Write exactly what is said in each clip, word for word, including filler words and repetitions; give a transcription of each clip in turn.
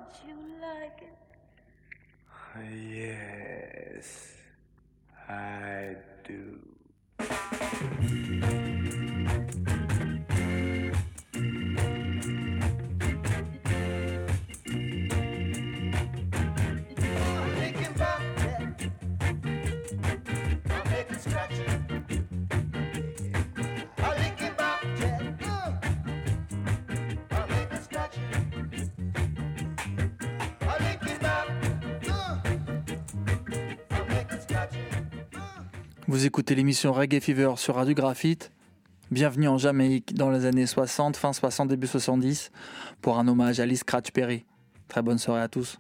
you like it? Yes, I do. Vous écoutez l'émission Reggae Fever sur Radio Graphite. Bienvenue en Jamaïque dans les années soixante, fin soixante, début soixante-dix, pour un hommage à Lee Scratch Perry. Très bonne soirée à tous.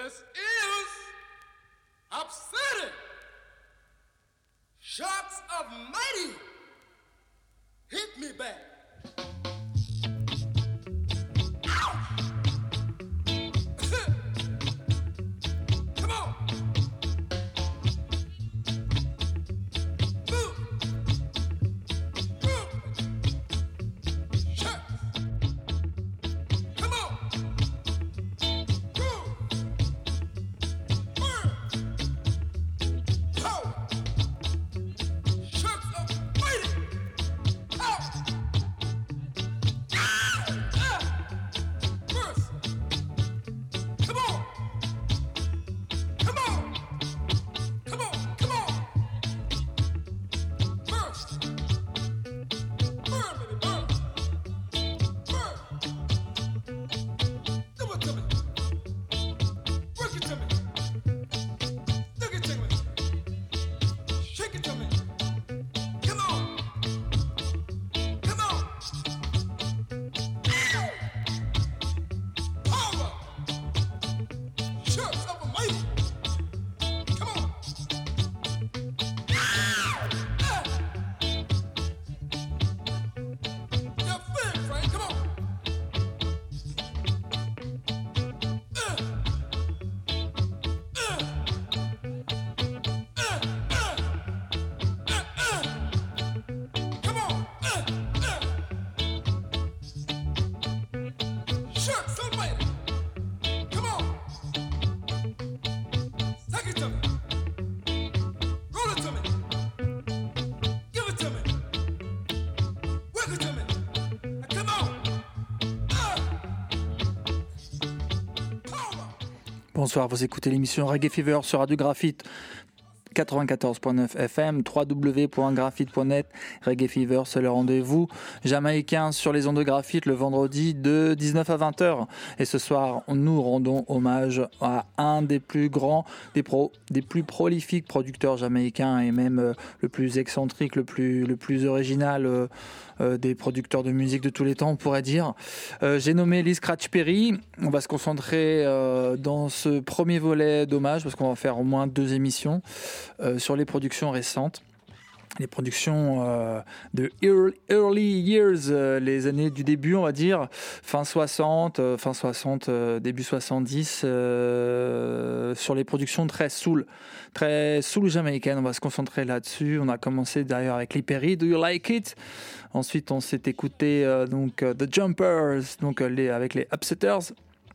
This is upsetting. Shots of mighty hit me back. Bonsoir, vous écoutez l'émission Reggae Fever sur Radio Graphite quatre-vingt-quatorze point neuf F M, w w w point graphite point net. Reggae Fever, c'est le rendez-vous jamaïcain sur les ondes de Graphite le vendredi de dix-neuf à vingt heures. Et ce soir, nous rendons hommage à un des plus grands, des, pro, des plus prolifiques producteurs jamaïcains et même euh, le plus excentrique, le plus, le plus original euh, euh, des producteurs de musique de tous les temps, on pourrait dire. Euh, j'ai nommé Lee Scratch Perry. On va se concentrer euh, dans ce premier volet d'hommage parce qu'on va faire au moins deux émissions. Euh, sur les productions récentes, les productions euh, de early, early years, euh, les années du début, on va dire, fin soixante, euh, fin soixante, euh, début soixante-dix, euh, sur les productions très soul, très soul jamaïcaines. On va se concentrer là-dessus. On a commencé d'ailleurs avec Lee Perry, Do You Like It? Ensuite, on s'est écouté euh, donc euh, The Jumpers, donc euh, les, avec les Upsetters.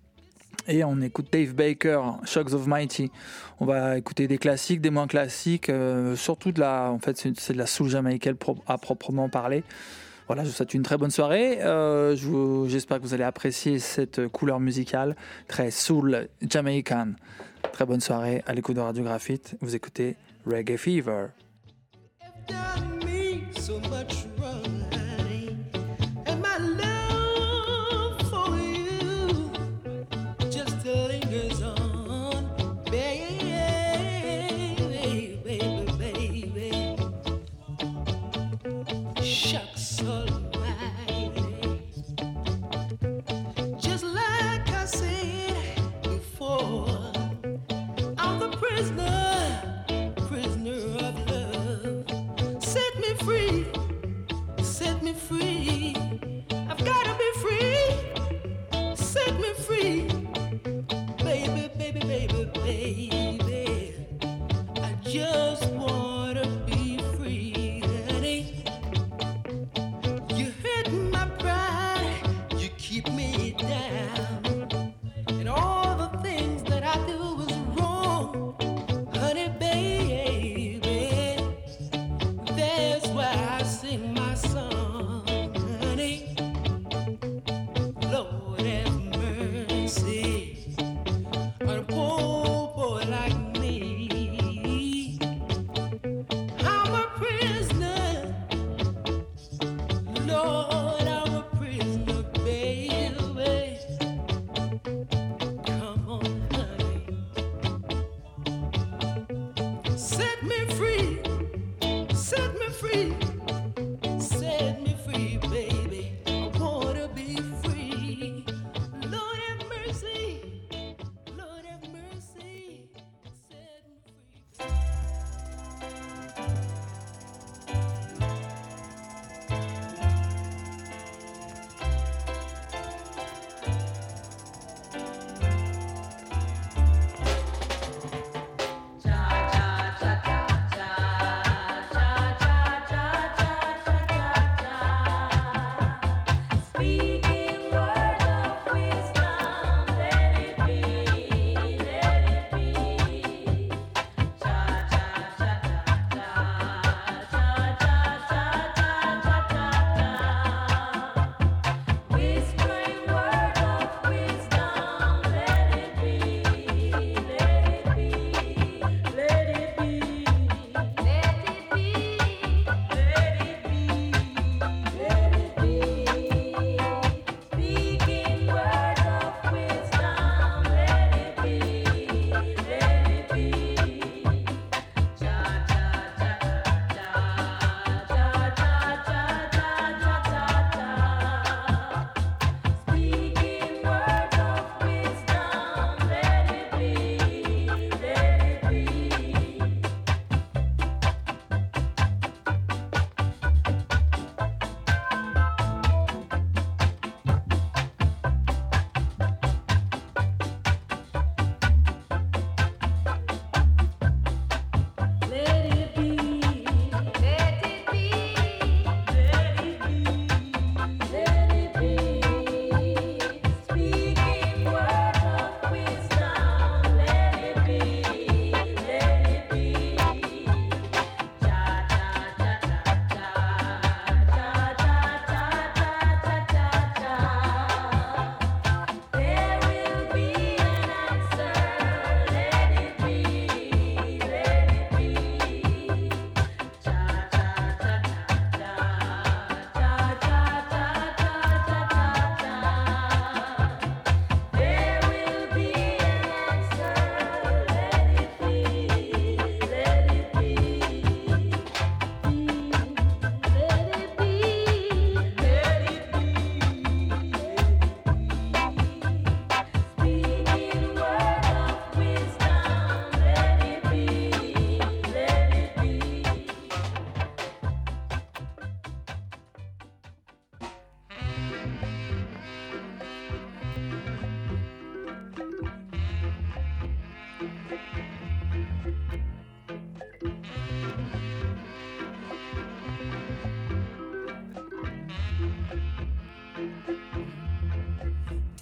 Et on écoute Dave Baker, Shocks of Mighty. On va écouter des classiques, des moins classiques, euh, surtout de la, en fait, c'est, c'est de la soul jamaïcaine pro, à proprement parler. Voilà, je vous souhaite une très bonne soirée. Euh, je vous, j'espère que vous allez apprécier cette couleur musicale très soul jamaïcaine. Très bonne soirée à l'écoute de Radio Graphite. Vous écoutez Reggae Fever. Prisoner, prisoner of love.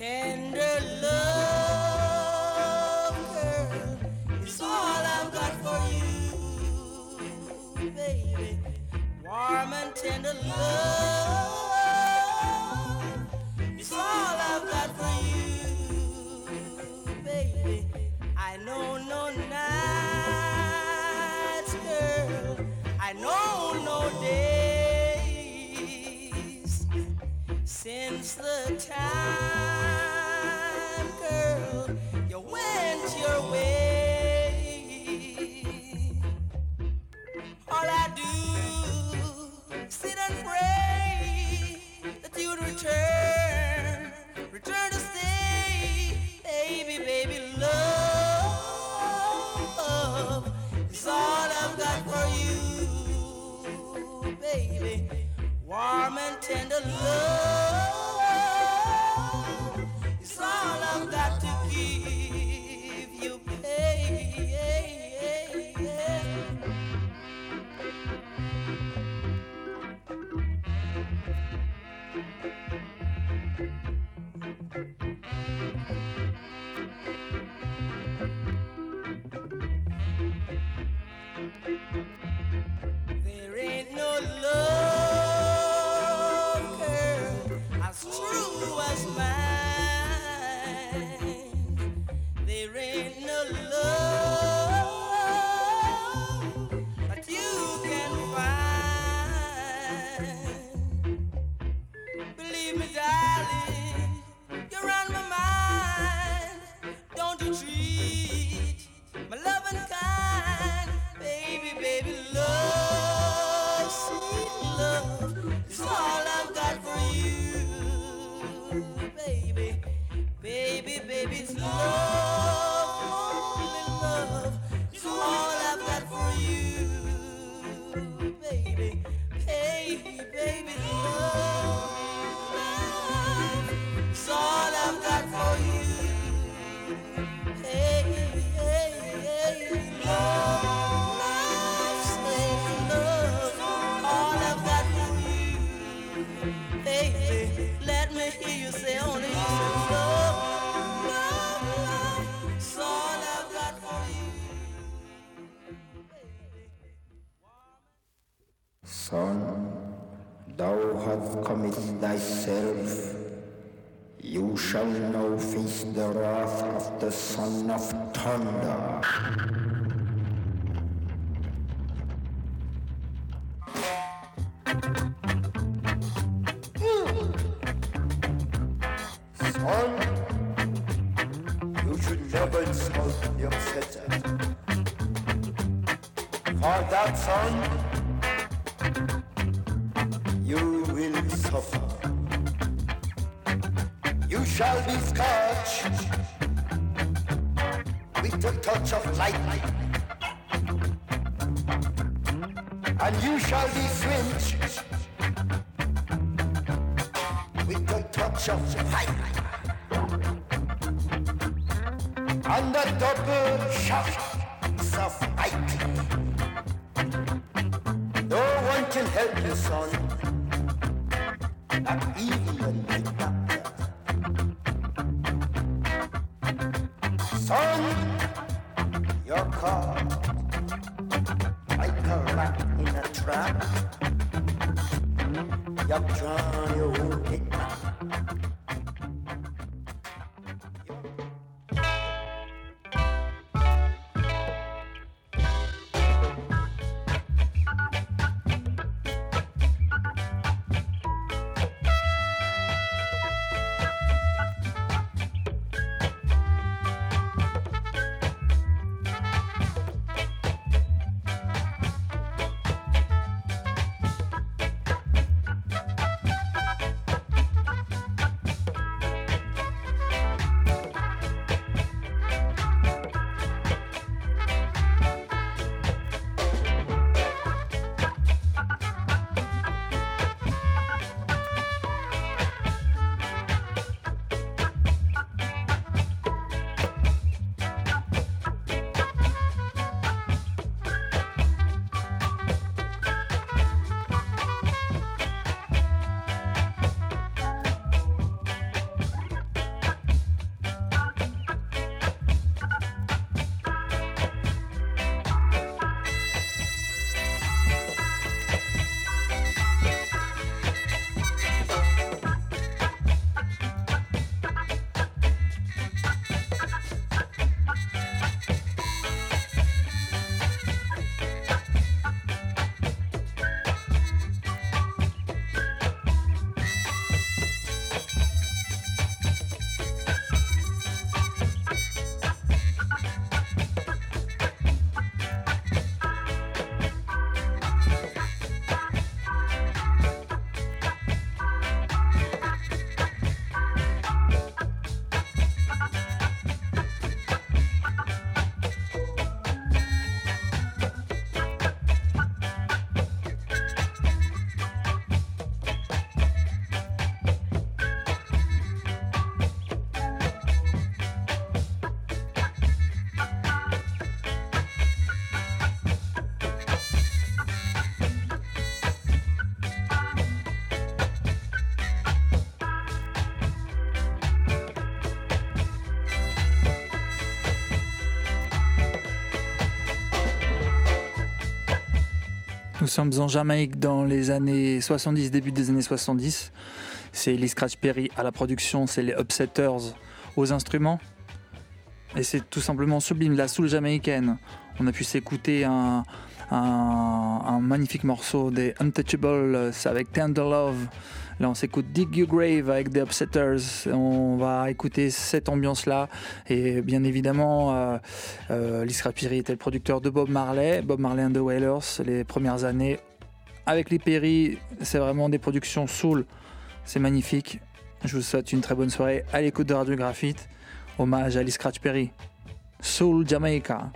Tender love, girl, is all I've got for you, baby. Warm and tender love is all I've got for you, baby. I know no nights, girl, I know no days since the time, girl, you went your way. All I do, sit and pray that you'd return, return to stay, baby, baby, love is all I've got for you, baby. Warm and tender love is all I've got to give you, baby. There ain't no love, girl, as true as mine. There ain't no love that you can find. Believe me, darling, you're on my mind. Don't you treat my loving kind, baby, baby, love, sweet love is all I've got for you, baby, baby, baby, it's love, only love is all I've got for you, baby, baby, baby, love, love is all I've got for you. Hey, hey, hey, love, love, sweet love, all I've got for you. Baby, let me hear you say only you say love, love, love, it's all I've got for you. Son, thou hast committed thyself. You shall now face the wrath of the Son of Thunder. Son, you should never insult the upsetter. For that, son, you will suffer. You shall be scorched with a touch of lightning, and you shall be singed with a touch of fire, and a double shock of lightning. No one can help you, son, not even the doctor. Son, you're caught like a rat in a trap. You've drawn your own pit back. Nous sommes en Jamaïque dans les années soixante-dix, début des années soixante-dix. C'est Lee Scratch Perry à la production, c'est les Upsetters aux instruments. Et c'est tout simplement sublime, la soul jamaïcaine. On a pu s'écouter un, un, un magnifique morceau des Untouchables avec Tender Love. Là on s'écoute Dig Your Grave avec des Upsetters. On va écouter cette ambiance-là. Et bien évidemment, euh, euh, Lee Scratch Perry était le producteur de Bob Marley, Bob Marley and the Wailers, les premières années. Avec Lee Perry, c'est vraiment des productions soul. C'est magnifique. Je vous souhaite une très bonne soirée à l'écoute de Radio Graphite. Hommage à Lee Scratch Perry. Soul Jamaica.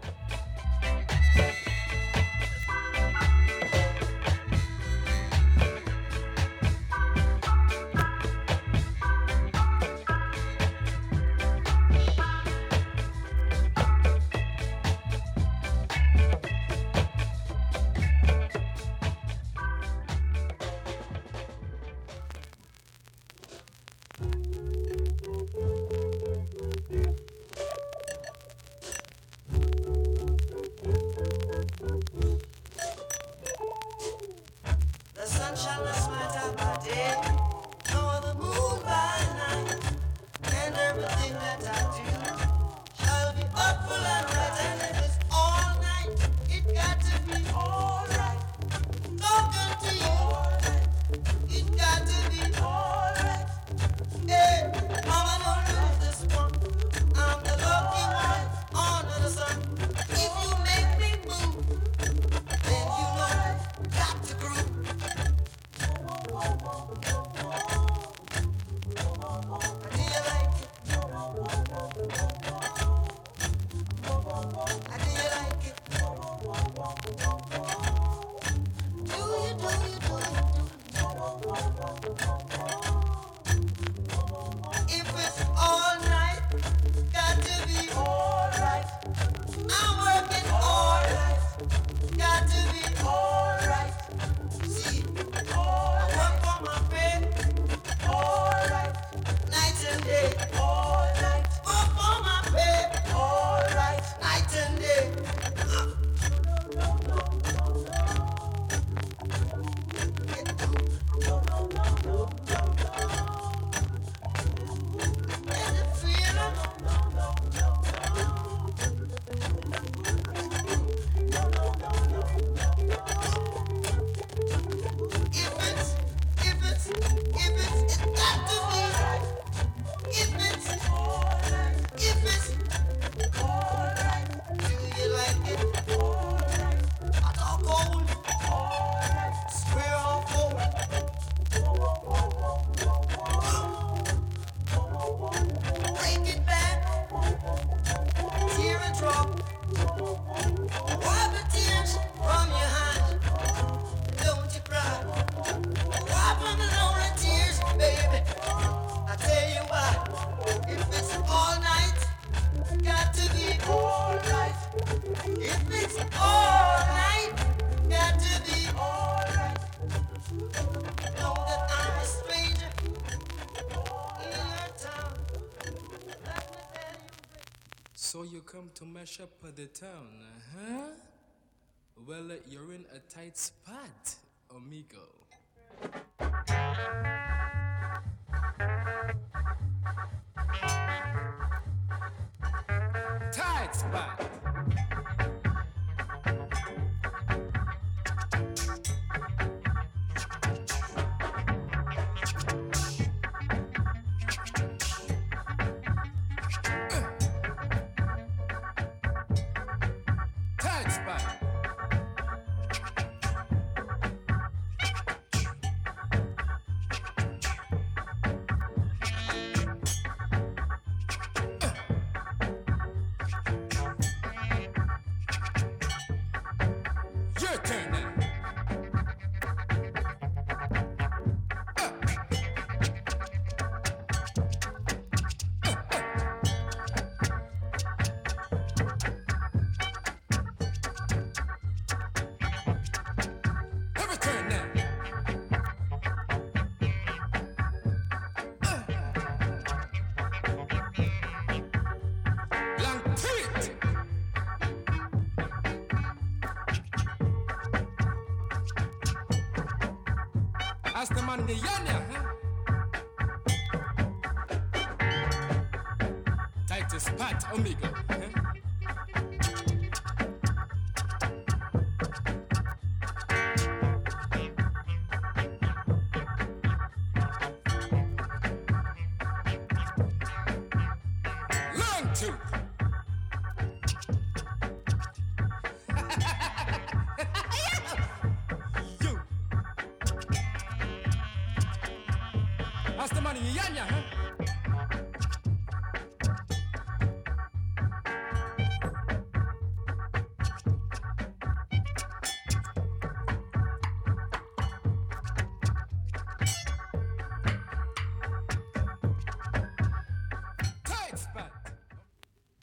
So you come to mash up the town, huh? Well, you're in a tight spot, amigo. Tight spot. man in the yanya, huh? Tightest spot, Omega, huh? Long tooth. You. That's the money in yanya, huh? Tight spot.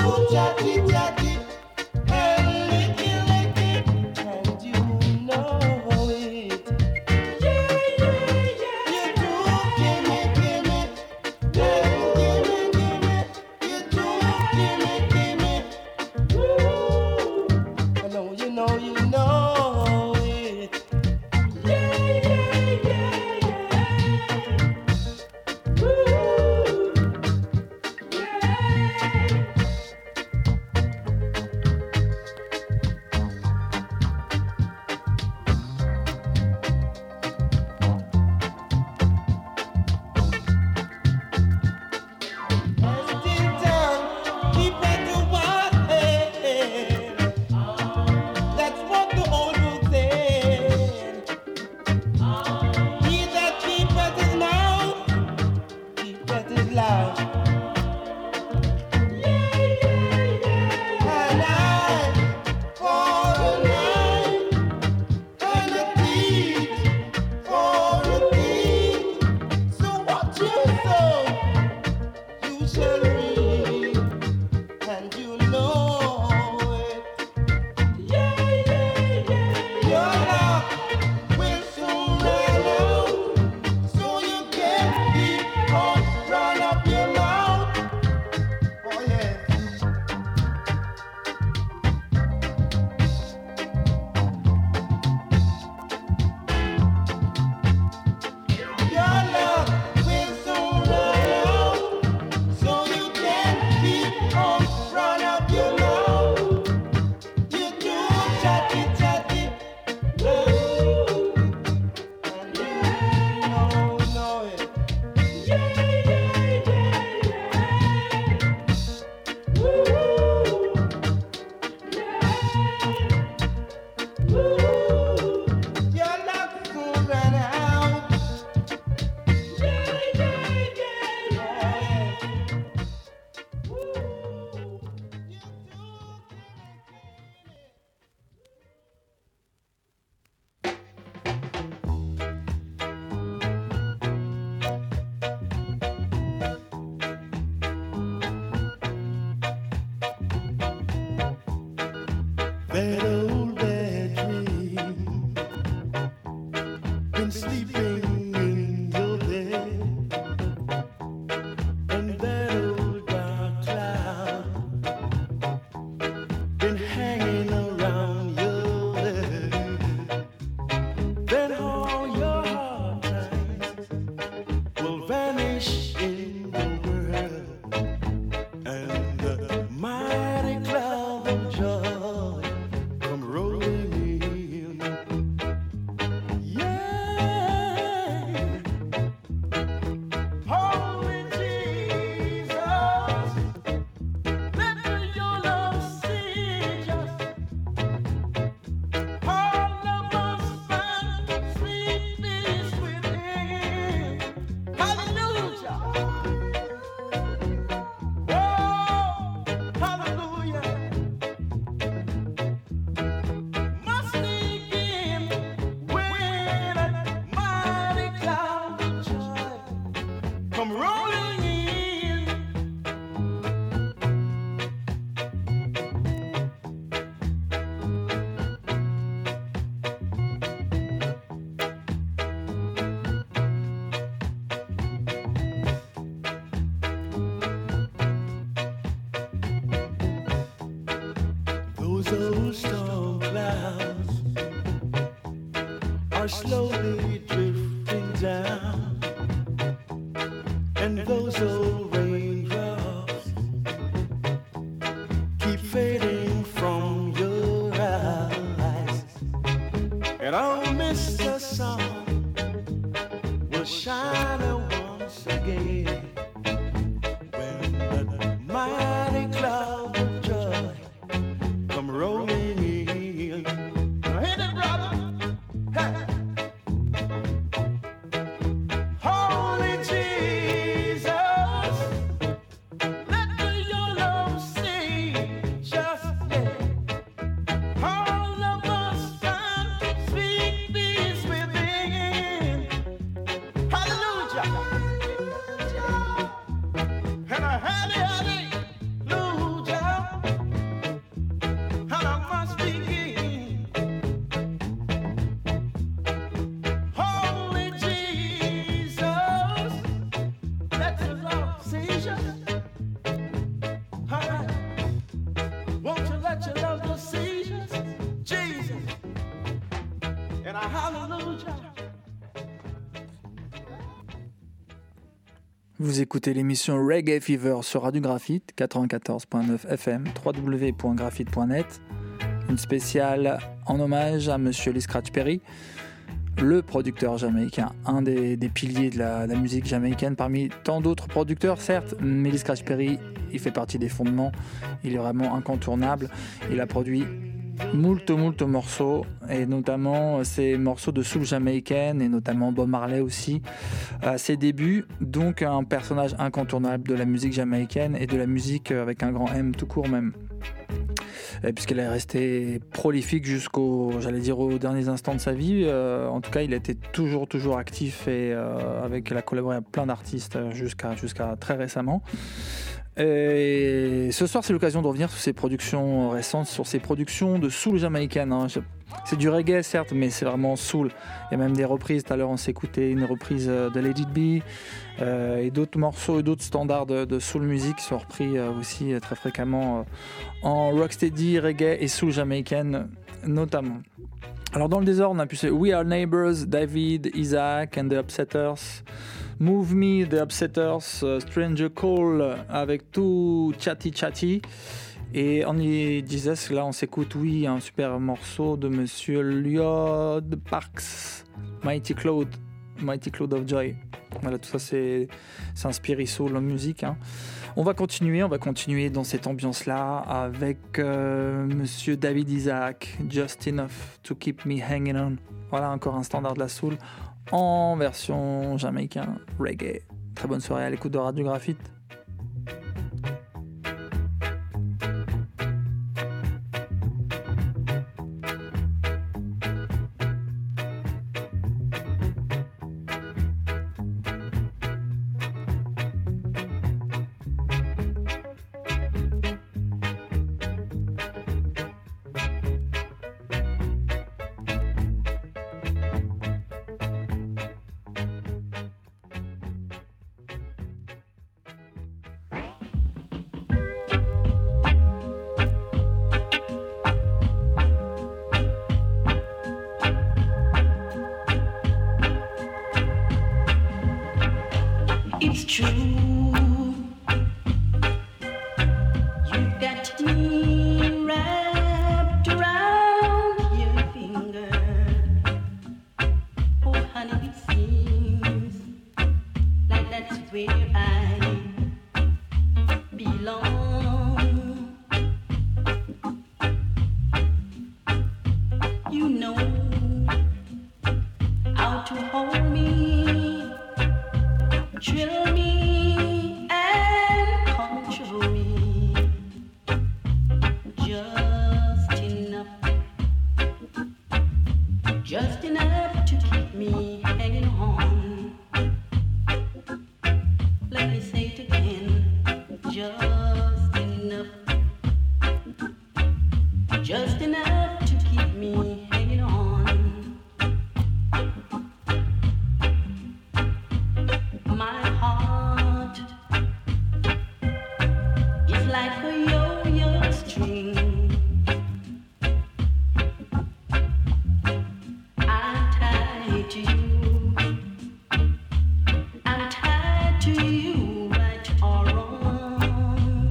That old bad dream, been sleeping in your bed, and that old dark cloud, been hanging around your head. Then all your hard times will vanish in the world, and the mighty cloud of joy come rolling in. Yeah, Holy Jesus, let your love see us. All of us find sweetness within. Hallelujah. Oh, hallelujah. Must begin when a mighty cloud of joy come rolling in. Those old storm clouds are slowly drifting down, and those old raindrops keep fading from your eyes. And oh, Mister Sun will shine once again when the mighty cloud of joy come rolling in. Now hit it, brother. Hey. Holy Jesus, let your love see just Vous écoutez l'émission Reggae Fever sur Radio Graphite, quatre-vingt-quatorze virgule neuf F M, w w w point graphite point net. Une spéciale en hommage à Monsieur Lee Scratch Perry, le producteur jamaïcain, un des, des piliers de la, de la musique jamaïcaine parmi tant d'autres producteurs, certes, mais Lee Scratch Perry, il fait partie des fondements, il est vraiment incontournable. Il a produit moult, moult morceaux, et notamment ces morceaux de soul jamaïcaine, et notamment Bob Marley aussi, à ses débuts. Donc un personnage incontournable de la musique jamaïcaine et de la musique avec un grand M tout court même. Et puisqu'il est resté prolifique jusqu'au, j'allais dire, aux derniers instants de sa vie. Euh, en tout cas, il était toujours, toujours actif et euh, avec, il a collaboré avec plein d'artistes jusqu'à, jusqu'à très récemment. Et ce soir, c'est l'occasion de revenir sur ses productions récentes, sur ses productions de soul jamaïcaine. Hein. C'est du reggae, certes, mais c'est vraiment soul. Il y a même des reprises. Tout à l'heure, on s'est écouté une reprise de Let It Be euh, et d'autres morceaux et d'autres standards de, de soul music sont repris euh, aussi euh, très fréquemment euh, en rocksteady, reggae et soul jamaïcaine notamment. Alors, dans le désordre, on a pu se We Are Neighbors, David, Isaac and the Upsetters. Move Me, The Upsetters, uh, Stranger Call avec tout Chatty Chatty. Et Only Jesus, là on s'écoute, oui, un super morceau de Monsieur Lloyd Parks, Mighty Cloud, Mighty Cloud of Joy. Voilà, tout ça c'est, c'est inspiré soul en musique. Hein. On va continuer, on va continuer dans cette ambiance-là avec euh, Monsieur David Isaac, Just Enough to Keep Me Hanging On. Voilà, encore un standard de la soul en version jamaïcain reggae. Très bonne soirée à l'écoute de Radio Graphite. It's true. You got me wrapped around your finger. Oh, honey, it seems like that's where I belong. You know how to hold me, thrill me and control me, just enough, just enough to keep me hanging on. Let me say it again, just enough, just enough to keep me hanging on. My heart is like a yo-yo string. I'm tied to you. I'm tied to you, right or wrong.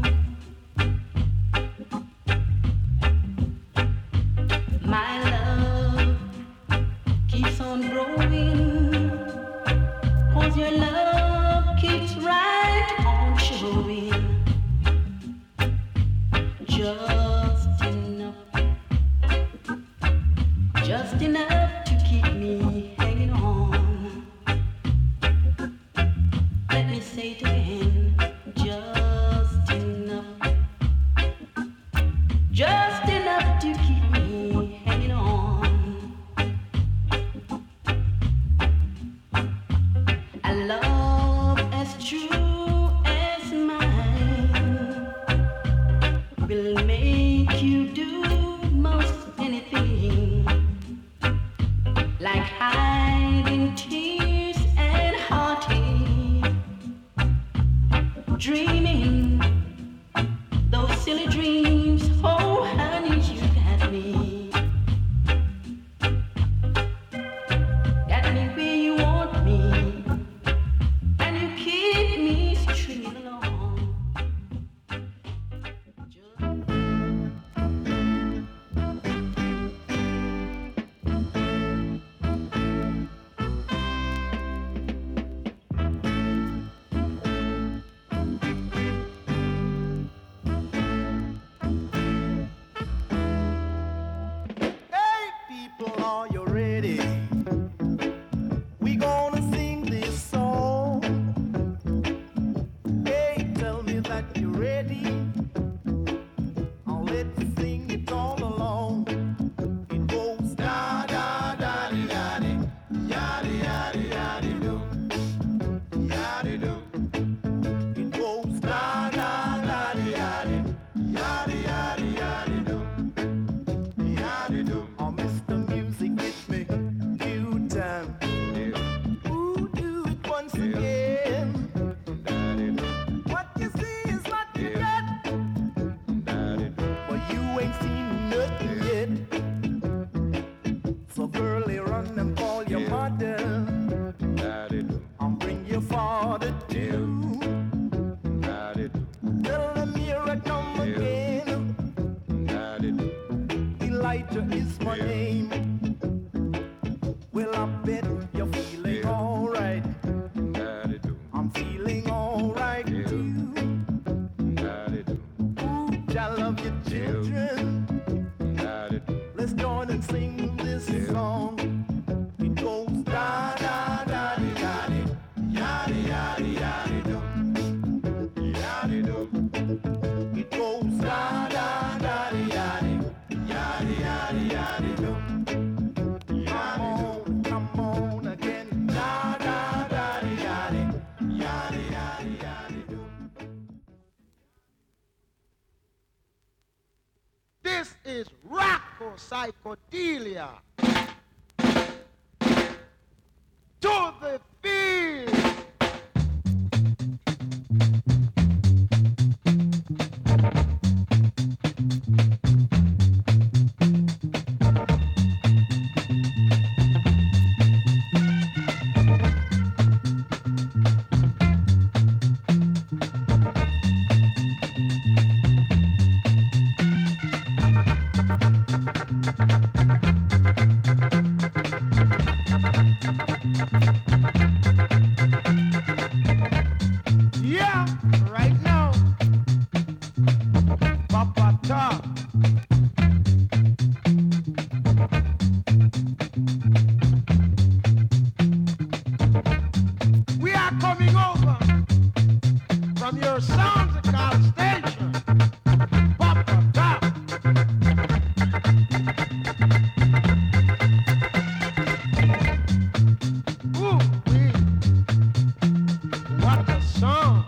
My love keeps on growing, 'cause your love keeps right on showing. Just enough, just enough to keep me hanging on. Let me say it again, just enough, just enough to keep me hanging on. A love as true as mine will make you do most anything, like hiding tears and heartache, dreaming those silly dreams. Oh, honey, you got me, got me where you want me. And you keep me Children, let's join and sing this song. It goes da da da di da di, yadi yadi yadi do, yadi do. It goes da da da di yadi, yadi yadi yadi do. Come on, come on again, da da da di yadi, yadi yadi yadi do. This is Rocco Psychedelia. To the field. Yeah, right now. Papa Top. We are coming over from your soundical station. Papa Top. Ooh, wee. What a song.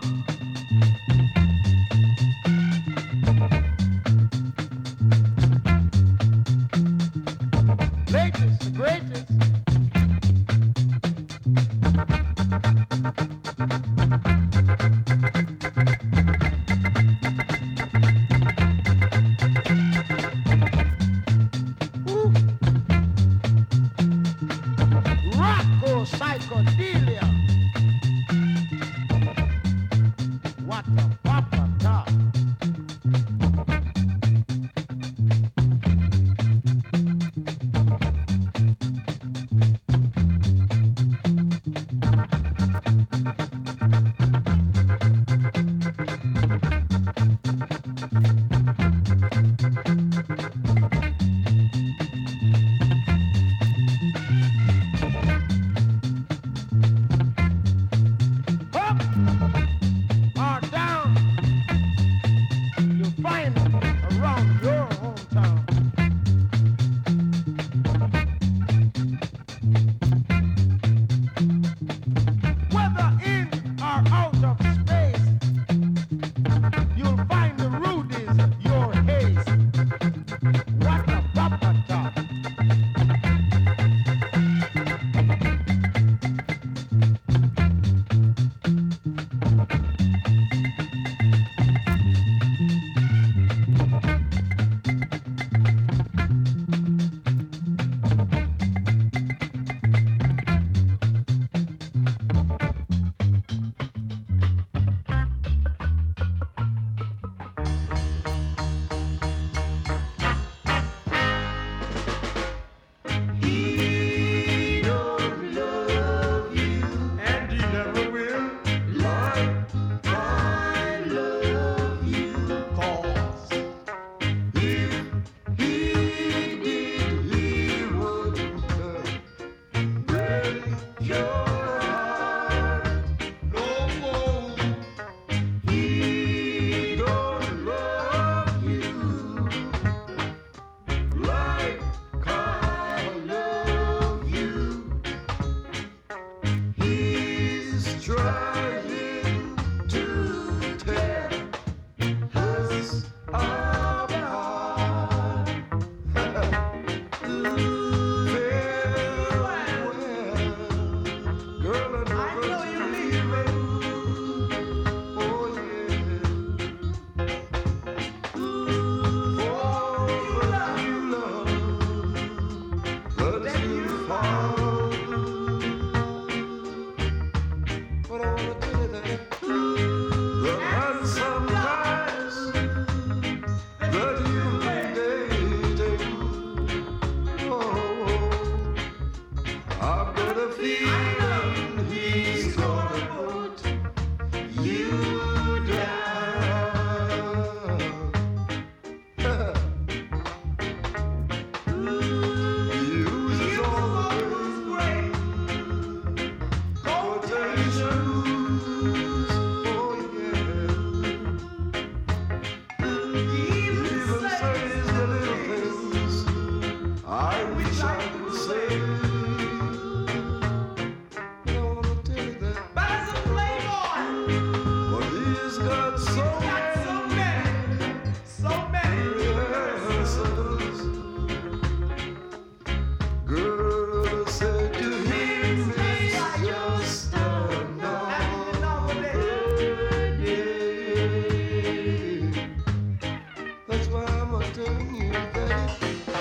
thing is that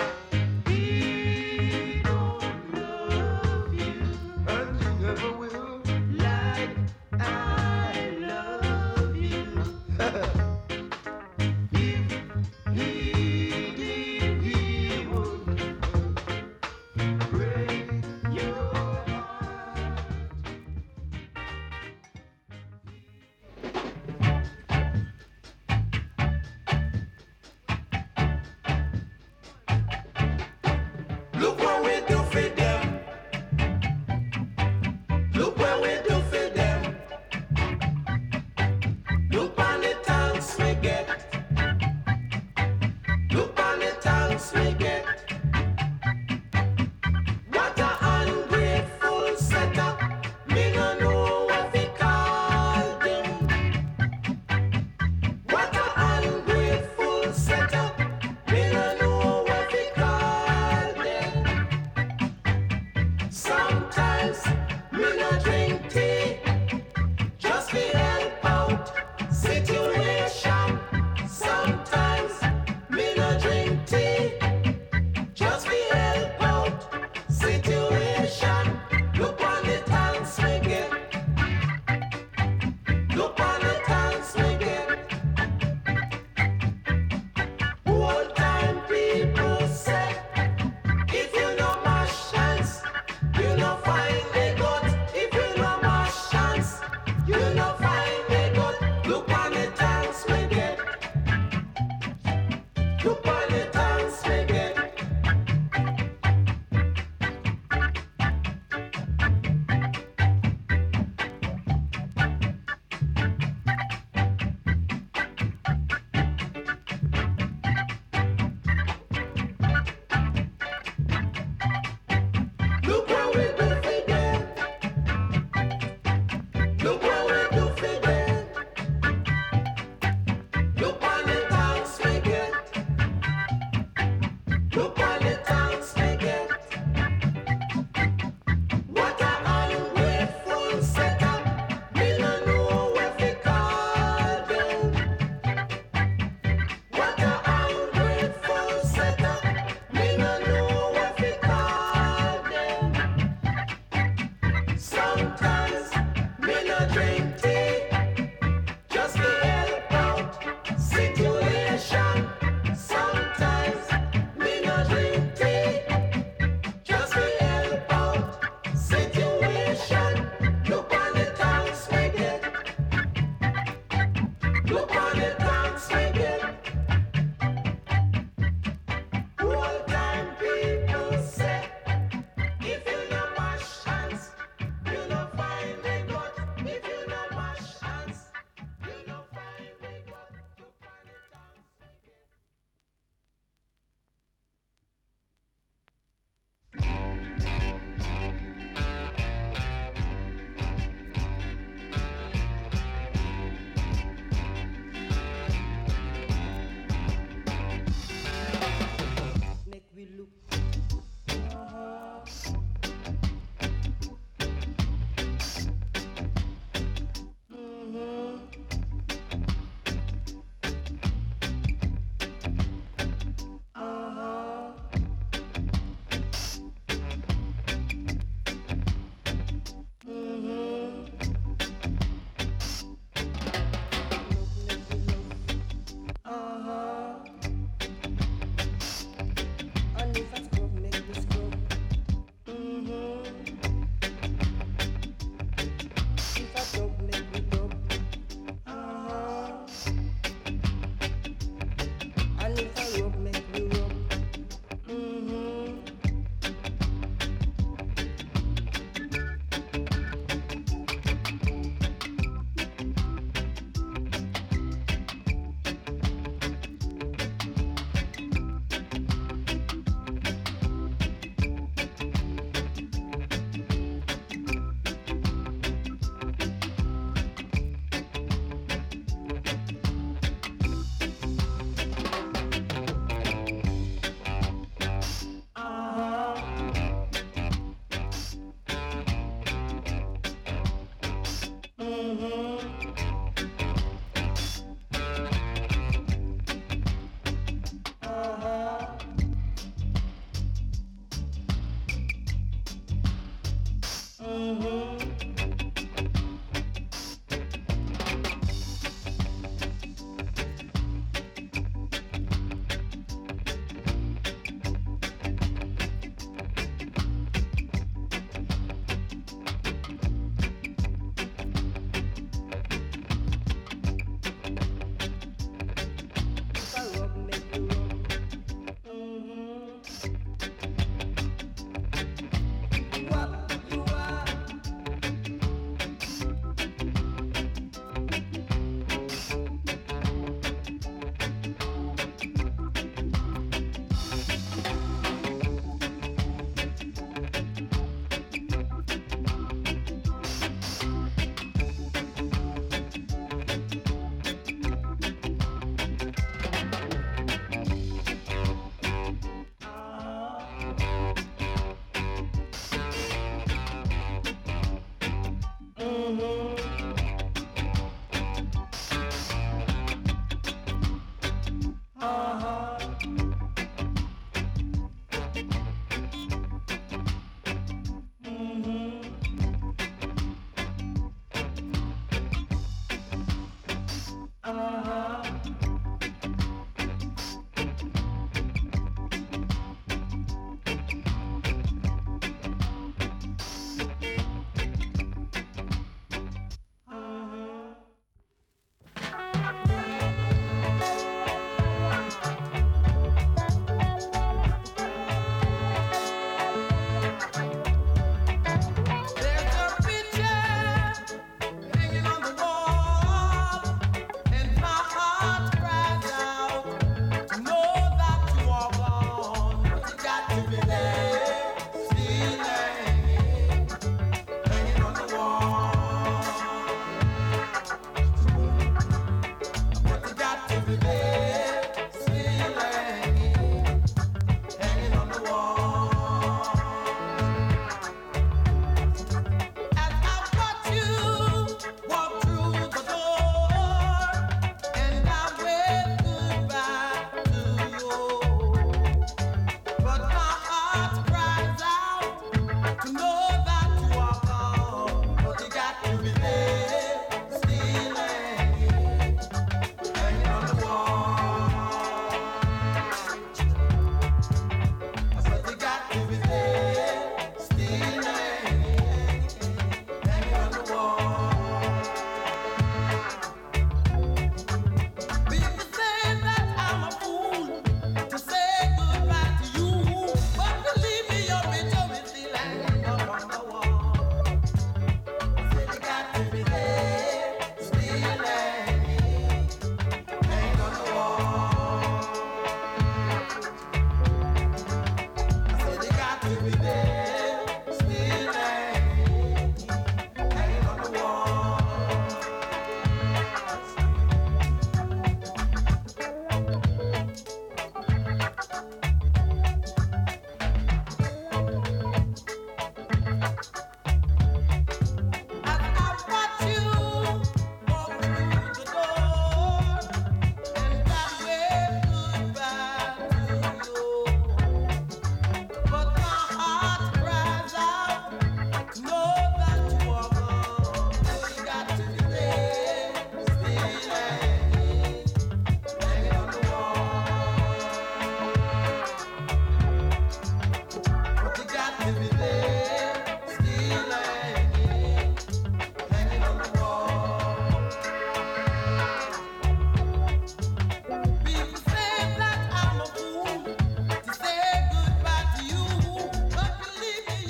he don't love you, and he never will. Like I love you. If he did, he would break your heart.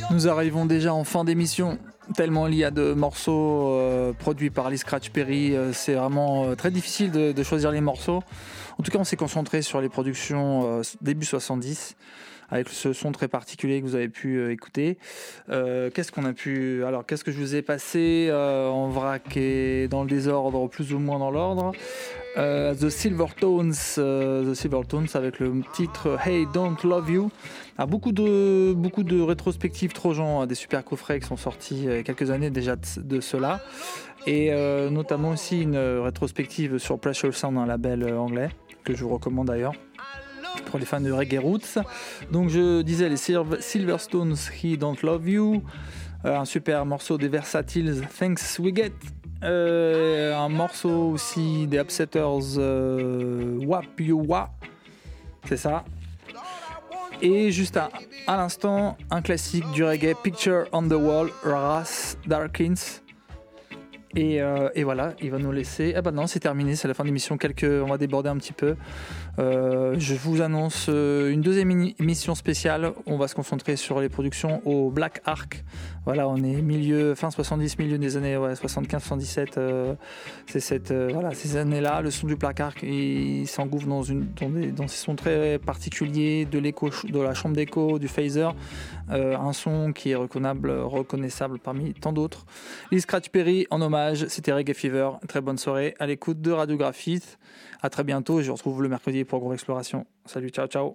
Nous arrivons déjà en fin d'émission, tellement il y a de morceaux euh, produits par Lee Scratch Perry, euh, c'est vraiment euh, très difficile de, de choisir les morceaux. En tout cas, on s'est concentré sur les productions euh, début soixante-dix, avec ce son très particulier que vous avez pu euh, écouter. Euh, qu'est-ce qu'on a pu... Alors, qu'est-ce que je vous ai passé euh, en vrac et dans le désordre, plus ou moins dans l'ordre. Euh, The Silvertones, euh, The Silvertones avec le titre Hey Don't Love You. Alors, beaucoup de beaucoup de rétrospectives Trojan, des super coffrets qui sont sortis il y a quelques années déjà de, de cela, et euh, notamment aussi une rétrospective sur Pressure Sound, un label anglais que je vous recommande d'ailleurs pour les fans de reggae roots. Donc je disais les Silver, Silverstones He Don't Love You, euh, un super morceau des Versatiles Thanks We Get. Euh, un morceau aussi des Upsetters, euh, Wap You Wa, c'est ça. Et juste à, à l'instant, un classique du reggae, Picture on the Wall, Ras Darkins. Et, euh, et voilà, il va nous laisser. Ah bah non, c'est terminé, c'est la fin de l'émission. Quelques, on va déborder un petit peu. Euh, je vous annonce euh, une deuxième émission spéciale. On va se concentrer sur les productions au Black Ark. Voilà, on est milieu, fin soixante-dix, milieu des années ouais, soixante-quinze soixante-dix-sept. Euh, c'est cette, euh, voilà, ces années-là. Le son du Black Ark, il s'engouffre dans, une, dans, des, dans ces sons très particuliers, de l'écho, de la chambre d'écho, du phaser. Euh, un son qui est reconnaissable, reconnaissable parmi tant d'autres. Lee Scratch Perry en hommage, c'était Reggae Fever. Très bonne soirée à l'écoute de Radio Graphite. À très bientôt, je vous retrouve le mercredi pour Groove Exploration. Salut, ciao, ciao.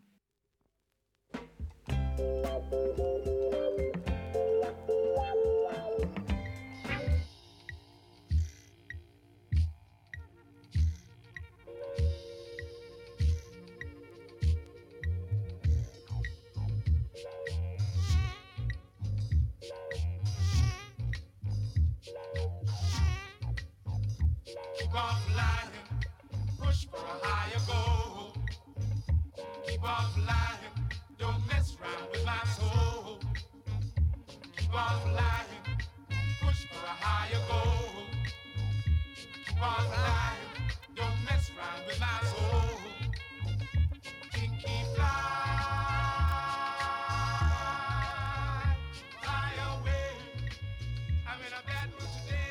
Keep on flying, push for a higher goal. Keep on flying, don't mess around with my soul. Keep on flying, push for a higher goal. Keep on flying, don't mess around with my soul. Keep, keep fly, fly away. I'm in a bad mood today.